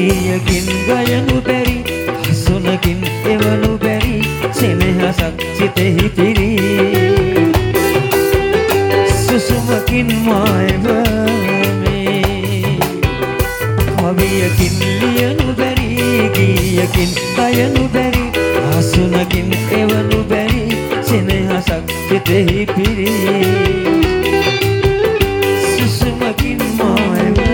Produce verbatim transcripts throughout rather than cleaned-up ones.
ගීයකින් ගයනු බැරි හසුනකින් එවනු බැරි සෙනෙහසක් සිතෙහි පිරි සුසුමකින් මායවමේ කවියකින් ලියනු බැරි ගීයකින් ගයනු බැරි හසුනකින් එවනු බැරි සෙනෙහසක් සිතෙහි පිරි සුසුමකින් මායවමේ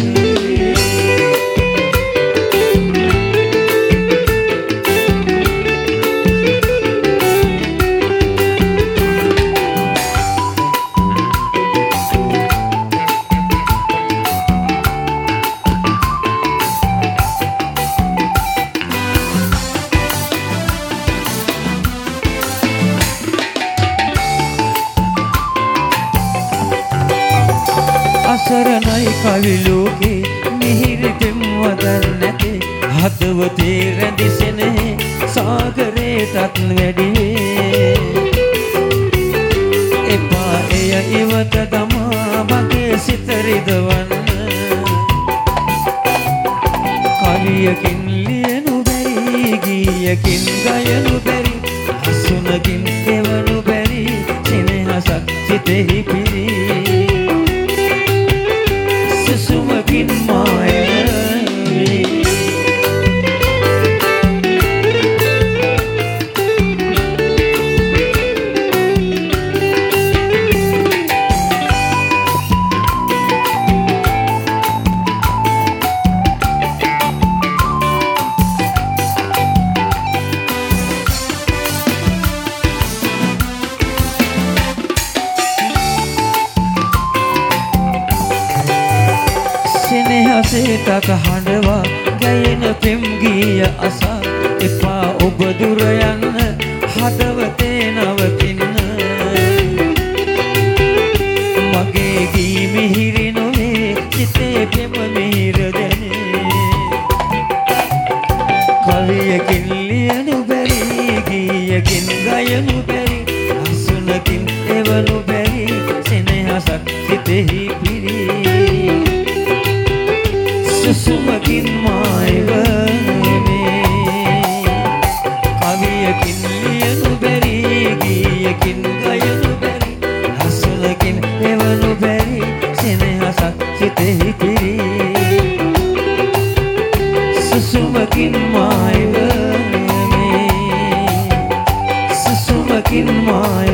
අසරණයි කවි ලෝකේ මිහිරි පෙම්වදන් නැතේ හදවතේ රැඳි සෙනෙහි සාගරයටත් වැඩි වේ එපා එය ඉවත දමා මගේ සිත රිදවන්න කවියකින් ලියනු බැරි ගීයකින් ගයනු බැරි හසුනකින් එවනු බැරි සෙනෙහසක් සිතෙහි පිරි සුසුමකින් මායවමේ සෙනෙහසේටක හඬවා ගැයෙන පෙම් ගීය අසා එපා ඔබ දුර යන්න හදවතේ නවතින්න මගේ ගී මිහිරි නොවේ සිතේ පෙම මිහිර දැනේ කවියකින් ලියනු බැරි ගීයකින් ගයනු බැරි හසුනකින් එවනු බැරි සෙනෙහසක් සිතෙහි පිරි සුසුමකින් මායවමේ කවියකින් ලියනු බැරි ගීයකින් ගයනු බැරි හසුනකින් එවනු බැරි සෙනෙහසක් සිතෙහි පිරි සුසුමකින් මායවමේ සුසුමකින් මායවමේ